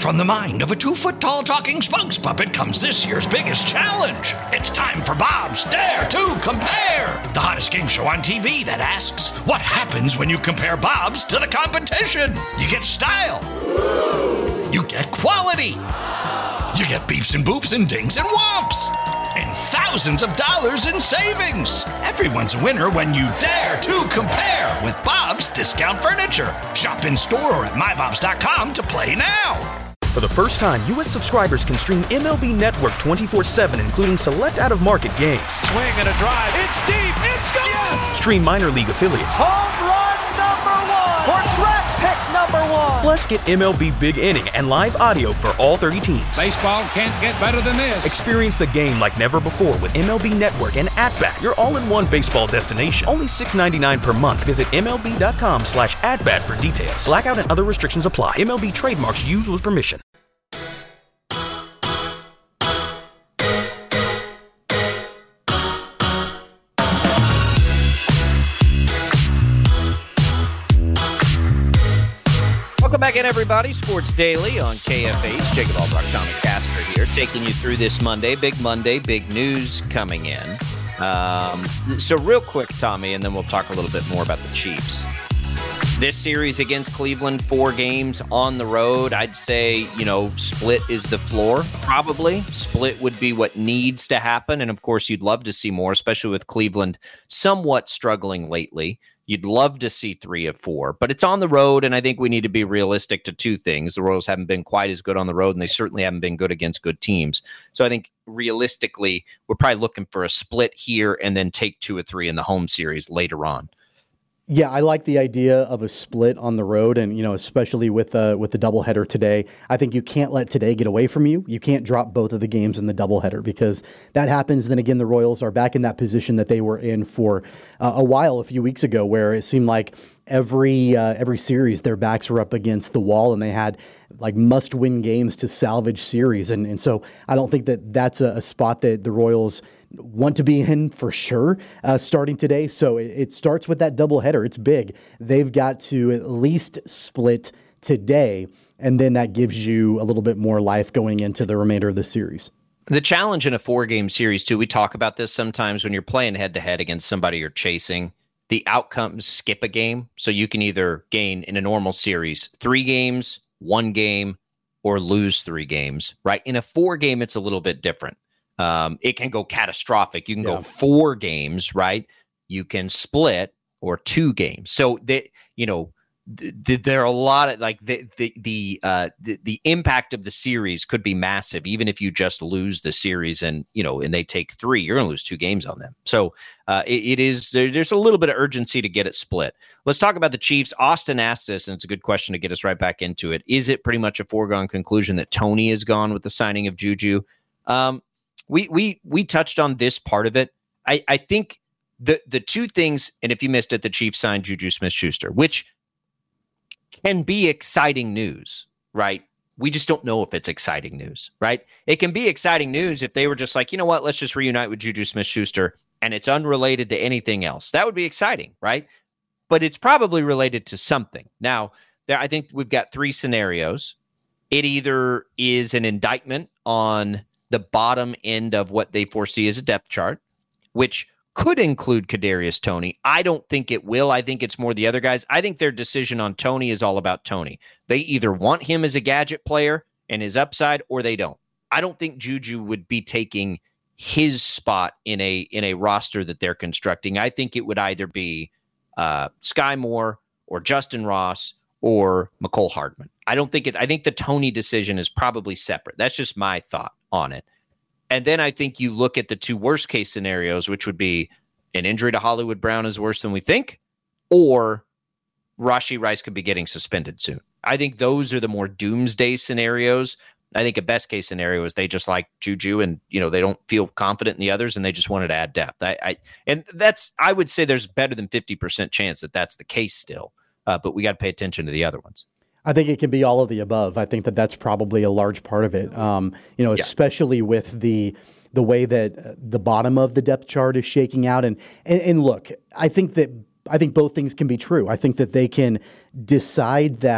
From the mind of a 2-foot-tall talking spokes puppet comes this year's biggest challenge. It's time for Bob's Dare to Compare, the hottest game show on TV that asks, what happens when you compare Bob's to the competition? You get style. You get quality. You get beeps and boops and dings and whomps. And thousands of dollars in savings. Everyone's a winner when you dare to compare with Bob's Discount Furniture. Shop in store or at mybobs.com to play now. For the first time, U.S. subscribers can stream MLB Network 24/7, including select out-of-market games. Swing and a drive. It's deep. It's gone. Yes! Stream minor league affiliates. Home run number one. Or track pick number one. Plus, get MLB Big Inning and live audio for all 30 teams. Baseball can't get better than this. Experience the game like never before with MLB Network and At-Bat, your all-in-one baseball destination. Only $6.99 per month. Visit MLB.com/at-bat for details. Blackout and other restrictions apply. MLB trademarks used with permission. Welcome back in, everybody. Sports Daily on KFH. Jacob Albrock, Tommy Casper here, taking you through this Monday, big news coming in. So real quick, Tommy, and then we'll talk a little bit more about the Chiefs. This series against Cleveland, 4 games on the road. I'd say, split is the floor, probably. Split would be what needs to happen. And, of course, you'd love to see more, especially with Cleveland somewhat struggling lately. You'd love to see 3 of 4, but it's on the road, and I think we need to be realistic to 2 things. The Royals haven't been quite as good on the road, and they certainly haven't been good against good teams. So I think realistically, we're probably looking for a split here and then take 2 or 3 in the home series later on. Yeah, I like the idea of a split on the road, and especially with the doubleheader today. I think you can't let today get away from you. You can't drop both of the games in the doubleheader because that happens. Then again, the Royals are back in that position that they were in for a while, a few weeks ago, where it seemed like every series their backs were up against the wall, and they had like must-win games to salvage series, and so I don't think that that's a spot that the Royals want to be in for sure starting today. So it starts with that doubleheader. It's big. They've got to at least split today, and then that gives you a little bit more life going into the remainder of the series. The challenge in a 4-game series, too, we talk about this sometimes when you're playing head-to-head against somebody you're chasing. The outcomes skip a game, so you can either gain in a normal series 3 games, 1 game, or lose 3 games, right? In a 4-game, it's a little bit different. It can go catastrophic. You can go 4 games, right? You can split or 2 games. So there are a lot of the impact of the series could be massive, even if you just lose the series and they take 3, you're going to lose 2 games on them. So there's a little bit of urgency to get it split. Let's talk about the Chiefs. Austin asked this, and it's a good question to get us right back into it. Is it pretty much a foregone conclusion that Tony is gone with the signing of Juju? We touched on this part of it. I think the 2 things, and if you missed it, the Chiefs signed Juju Smith-Schuster, which can be exciting news, right? We just don't know if it's exciting news, right? It can be exciting news if they were just like, you know what, let's just reunite with Juju Smith-Schuster, and it's unrelated to anything else. That would be exciting, right? But it's probably related to something. Now, I think we've got 3 scenarios. It either is an indictment on the bottom end of what they foresee as a depth chart, which could include Kadarius Toney. I don't think it will. I think it's more the other guys. I think their decision on Toney is all about Toney. They either want him as a gadget player and his upside, or they don't. I don't think Juju would be taking his spot in a roster that they're constructing. I think it would either be Sky Moore or Justin Ross or McCole Hardman. I think the Toney decision is probably separate. That's just my thought on it. And then I think you look at the 2 worst case scenarios, which would be an injury to Hollywood Brown is worse than we think, or Rashee Rice could be getting suspended soon. I think those are the more doomsday scenarios. I think a best case scenario is they just like Juju and, they don't feel confident in the others and they just wanted to add depth. I would say there's better than 50% chance that that's the case still, but we got to pay attention to the other ones. I think it can be all of the above. I think that that's probably a large part of it, especially with the way that the bottom of the depth chart is shaking out. And look, I think both things can be true. I think that they can decide that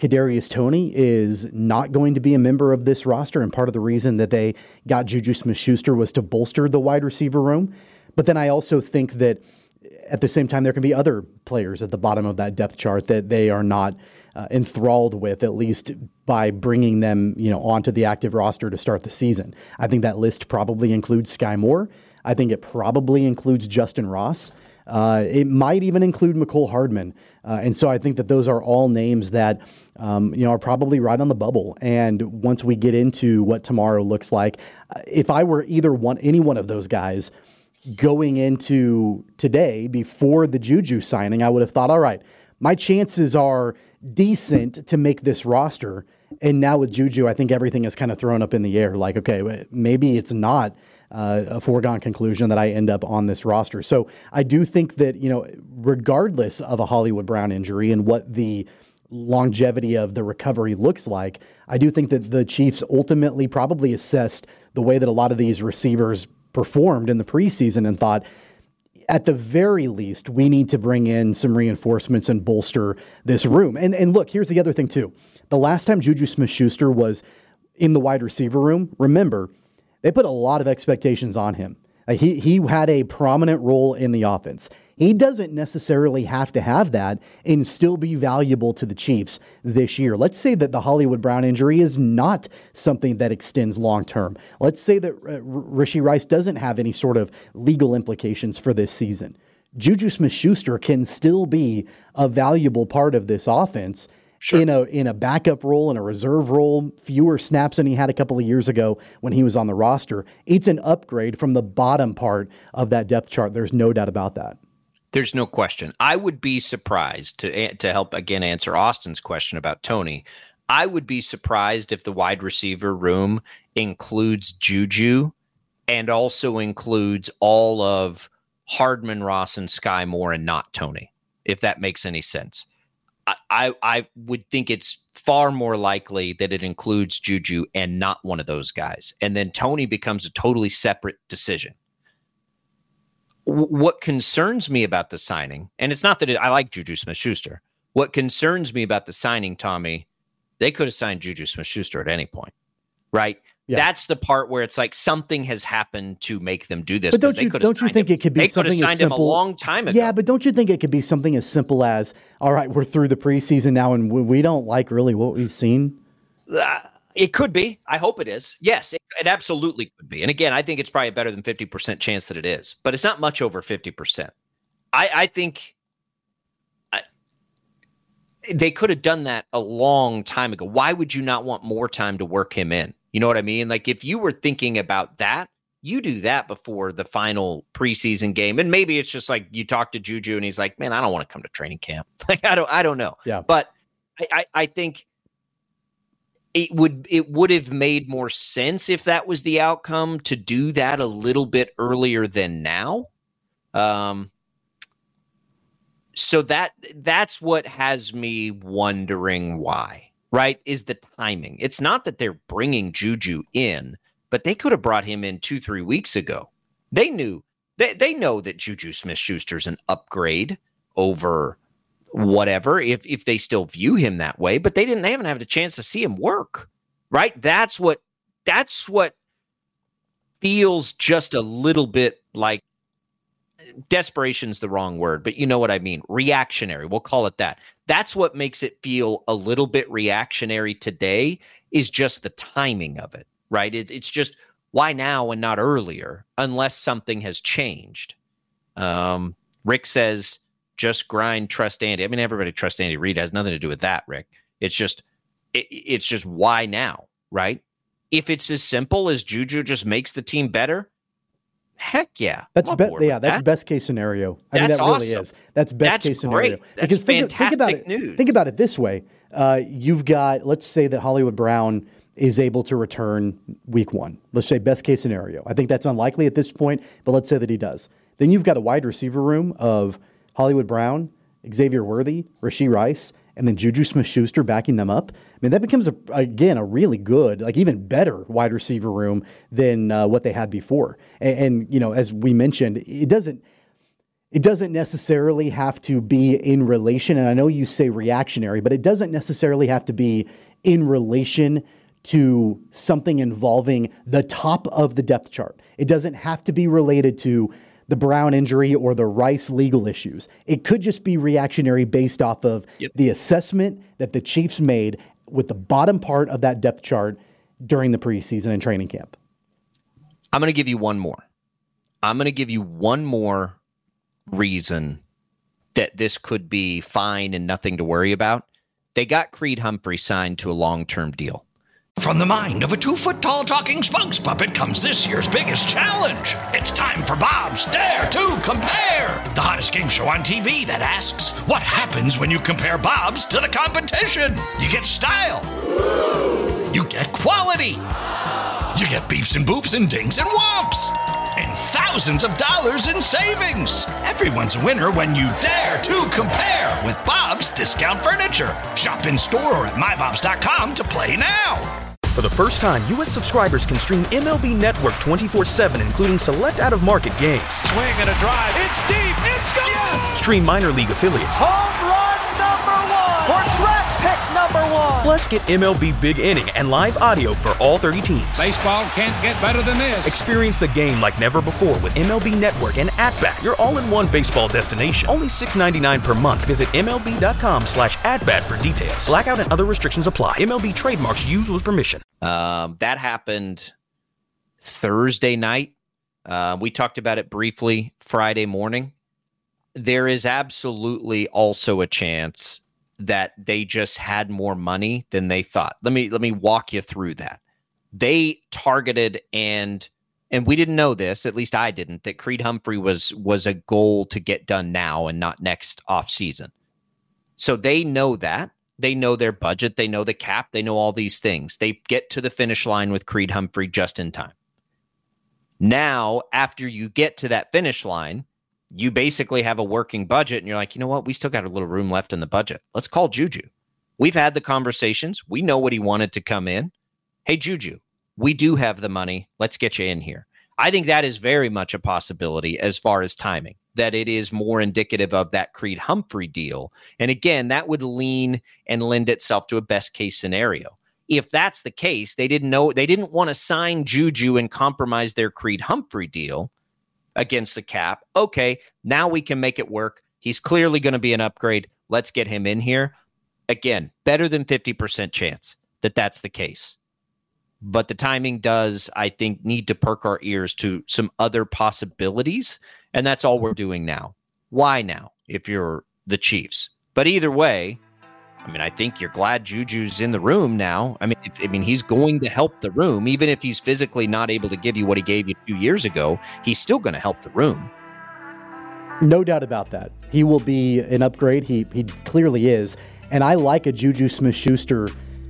Kadarius Toney is not going to be a member of this roster, and part of the reason that they got Juju Smith-Schuster was to bolster the wide receiver room. But then I also think that at the same time, there can be other players at the bottom of that depth chart that they are not enthralled with, at least by bringing them, onto the active roster to start the season. I think that list probably includes Sky Moore. I think it probably includes Justin Ross. It might even include Mecole Hardman. And so I think that those are all names that, are probably right on the bubble. And once we get into what tomorrow looks like, if I were any one of those guys going into today before the Juju signing, I would have thought, all right, my chances are decent to make this roster. And now with Juju, I think everything is kind of thrown up in the air. Like, okay, maybe it's not a foregone conclusion that I end up on this roster. So I do think that, regardless of a Hollywood Brown injury and what the longevity of the recovery looks like, I do think that the Chiefs ultimately probably assessed the way that a lot of these receivers performed in the preseason and thought, at the very least, we need to bring in some reinforcements and bolster this room. And look, here's the other thing too. The last time Juju Smith-Schuster was in the wide receiver room, remember, they put a lot of expectations on him. He had a prominent role in the offense. He doesn't necessarily have to have that and still be valuable to the Chiefs this year. Let's say that the Hollywood Brown injury is not something that extends long term. Let's say that Rashee Rice doesn't have any sort of legal implications for this season. Juju Smith-Schuster can still be a valuable part of this offense. Sure. In a backup role, in a reserve role, fewer snaps than he had a couple of years ago when he was on the roster. It's an upgrade from the bottom part of that depth chart. There's no doubt about that. There's no question. I would be surprised, to help again answer Austin's question about Toney, I would be surprised if the wide receiver room includes Juju and also includes all of Hardman, Ross, and Sky Moore and not Toney, if that makes any sense. I would think it's far more likely that it includes Juju and not one of those guys. And then Toney becomes a totally separate decision. What concerns me about the signing, and it's not that I like Juju Smith-Schuster. What concerns me about the signing, Tommy, they could have signed Juju Smith-Schuster at any point, right? Yeah. That's the part where it's like something has happened to make them do this. But don't you think it could be something as simple? They could have signed him a long time ago. Yeah, but don't you think it could be something as simple as, all right, we're through the preseason now and we don't like really what we've seen? It could be. I hope it is. Yes, it absolutely could be. And again, I think it's probably a better than 50% chance that it is. But it's not much over 50%. I think they could have done that a long time ago. Why would you not want more time to work him in? You know what I mean? Like if you were thinking about that, you do that before the final preseason game. And maybe it's just like you talk to Juju and he's like, man, I don't want to come to training camp. Like, I don't know. Yeah. But I think it would have made more sense if that was the outcome to do that a little bit earlier than now. So that's what has me wondering why. Right, is the timing. It's not that they're bringing Juju in, but they could have brought him in 2-3 weeks ago. They knew they know that Juju Smith-Schuster's an upgrade over whatever, if they still view him that way, but they haven't had a chance to see him work. Right? That's what feels just a little bit like desperation's the wrong word, but you know what I mean. Reactionary. We'll call it that. That's what makes it feel a little bit reactionary today is just the timing of it, right? It's just why now and not earlier unless something has changed. Rick says, just grind, trust Andy. I mean, everybody trusts Andy Reid. It has nothing to do with that, Rick. It's just why now, right? If it's as simple as Juju just makes the team better, heck yeah. That's best case scenario. I mean, that awesome. Really is. That's best case scenario. Great. That's fantastic news. Think about it this way. You've got, let's say that Hollywood Brown is able to return week 1. Let's say best case scenario. I think that's unlikely at this point, but let's say that he does. Then you've got a wide receiver room of Hollywood Brown, Xavier Worthy, Rashee Rice, and then Juju Smith-Schuster backing them up. I mean, that becomes, a really good, like even better wide receiver room than what they had before. And as we mentioned, it it doesn't necessarily have to be in relation, and I know you say reactionary, but it doesn't necessarily have to be in relation to something involving the top of the depth chart. It doesn't have to be related to the Brown injury or the Rice legal issues. It could just be reactionary based off of the assessment that the Chiefs made with the bottom part of that depth chart during the preseason and training camp. I'm going to give you one more. I'm going to give you one more reason that this could be fine and nothing to worry about. They got Creed Humphrey signed to a long-term deal. From the mind of a 2-foot-tall talking spokes puppet comes this year's biggest challenge. It's time for Bob's Dare to Compare, the hottest game show on TV that asks, what happens when you compare Bob's to the competition? You get style. You get quality. You get beeps and boops and dings and whomps. And thousands of dollars in savings. Everyone's a winner when you dare to compare with Bob's Discount Furniture. Shop in store or at mybobs.com to play now. For the first time, U.S. subscribers can stream MLB Network 24/7, including select out-of-market games. Swing and a drive. It's deep. It's gone. Yes. Stream minor league affiliates. Home run number 1. Portrait pick number 1. Plus, get MLB Big Inning and live audio for all 30 teams. Baseball can't get better than this. Experience the game like never before with MLB Network and At-Bat, your all-in-one baseball destination. Only $6.99 per month. Visit MLB.com/at-bat for details. Blackout and other restrictions apply. MLB trademarks used with permission. That happened Thursday night. We talked about it briefly Friday morning. There is absolutely also a chance that they just had more money than they thought. Let me walk you through that. They targeted and we didn't know this, at least I didn't, that Creed Humphrey was a goal to get done now and not next offseason. So they know that. They know their budget. They know the cap. They know all these things. They get to the finish line with Creed Humphrey just in time. Now, after you get to that finish line, you basically have a working budget and you're like, you know what? We still got a little room left in the budget. Let's call Juju. We've had the conversations. We know what he wanted to come in. Hey, Juju, we do have the money. Let's get you in here. I think that is very much a possibility as far as timing, that it is more indicative of that Creed Humphrey deal. And again, that would lean and lend itself to a best case scenario. If that's the case, they didn't want to sign Juju and compromise their Creed Humphrey deal against the cap. Okay, now we can make it work. He's clearly going to be an upgrade. Let's get him in here. Again, better than 50% chance that that's the case. But the timing does, I think, need to perk our ears to some other possibilities. And that's all we're doing now. Why now, if you're the Chiefs? But either way, I mean, I think you're glad Juju's in the room now. I mean, he's going to help the room. Even if he's physically not able to give you what he gave you 2 years ago, he's still going to help the room. No doubt about that. He will be an upgrade. He clearly is. And I like a Juju Smith-Schuster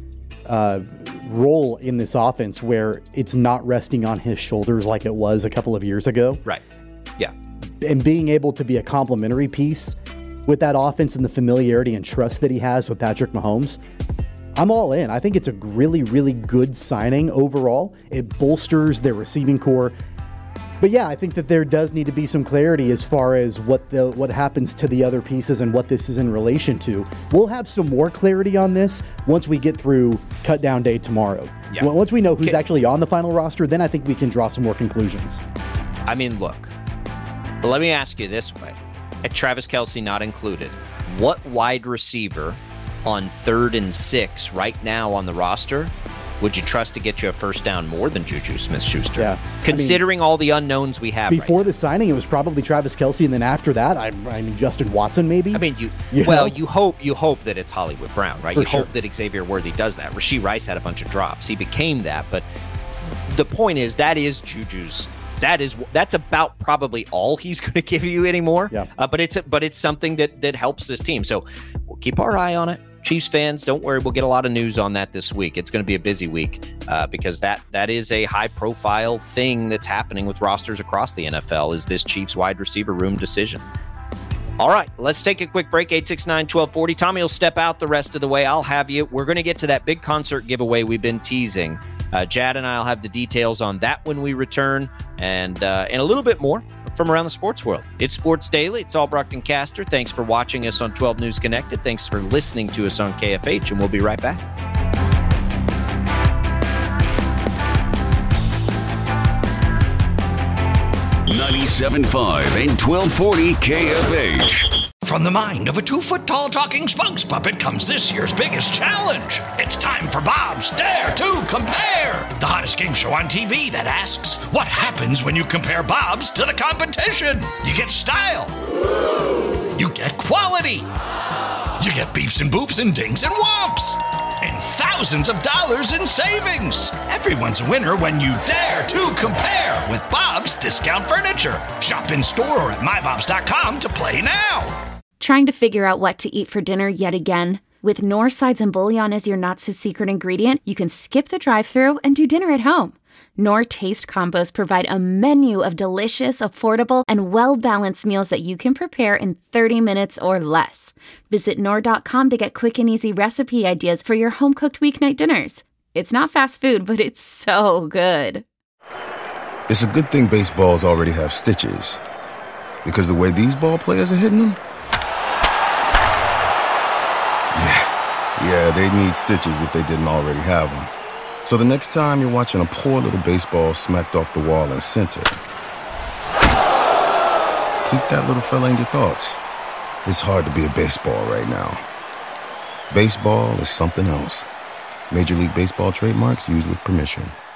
role in this offense where it's not resting on his shoulders like it was a couple of years ago. Right. Yeah. And being able to be a complementary piece with that offense and the familiarity and trust that he has with Patrick Mahomes, I'm all in. I think it's a really, really good signing overall. It bolsters their receiving core. But yeah, I think that there does need to be some clarity as far as what happens to the other pieces and what this is in relation to. We'll have some more clarity on this once we get through cut down day tomorrow. Yeah. Once we know who's actually on the final roster, then I think we can draw some more conclusions. I mean, look, let me ask you this way. Travis Kelce not included, what wide receiver on 3rd and 6 right now on the roster would you trust to get you a first down more than Juju Smith-Schuster? Yeah. Considering all the unknowns we have before the signing, it was probably Travis Kelce, and then after that, I mean Justin Watson maybe. I mean, you hope that it's Hollywood Brown, right? Hope that Xavier Worthy does that. Rashee Rice had a bunch of drops. He became that, but the point is that is Juju's. That's about probably all he's going to give you anymore. Yeah. But it's something that helps this team. So we'll keep our eye on it. Chiefs fans, don't worry. We'll get a lot of news on that this week. It's going to be a busy week because that is a high-profile thing that's happening with rosters across the NFL is this Chiefs wide receiver room decision. All right, let's take a quick break. 869-1240. Tommy will step out the rest of the way. I'll have you. We're going to get to that big concert giveaway we've been teasing. Jad and I will have the details on that when we return and a little bit more. from around the sports world. It's Sports Daily. It's Albrecht & Caster. Thanks for watching us on 12 News Connected. Thanks for listening to us on KFH, and we'll be right back. .97.5 and 1240 KFH. From the mind of a 2-foot-tall talking spokes puppet comes this year's biggest challenge. It's time for Bob's Dare to Compare, the hottest game show on TV that asks, what happens when you compare Bobs to the competition? You get style. You get quality. You get beeps and boops and dings and whomps. And thousands of dollars in savings. Everyone's a winner when you dare to compare with Bob's Discount Furniture. Shop in store or at mybobs.com to play now. Trying to figure out what to eat for dinner yet again? With Knorr sides and bouillon as your not-so-secret ingredient, you can skip the drive-thru and do dinner at home. Knorr Taste Combos provide a menu of delicious, affordable, and well-balanced meals that you can prepare in 30 minutes or less. Visit Knorr.com to get quick and easy recipe ideas for your home-cooked weeknight dinners. It's not fast food, but it's so good. It's a good thing baseballs already have stitches, because the way these ball players are hitting them, yeah, they need stitches if they didn't already have them. So the next time you're watching a poor little baseball smacked off the wall in center, keep that little fella in your thoughts. It's hard to be a baseball right now. Baseball is something else. Major League Baseball trademarks used with permission.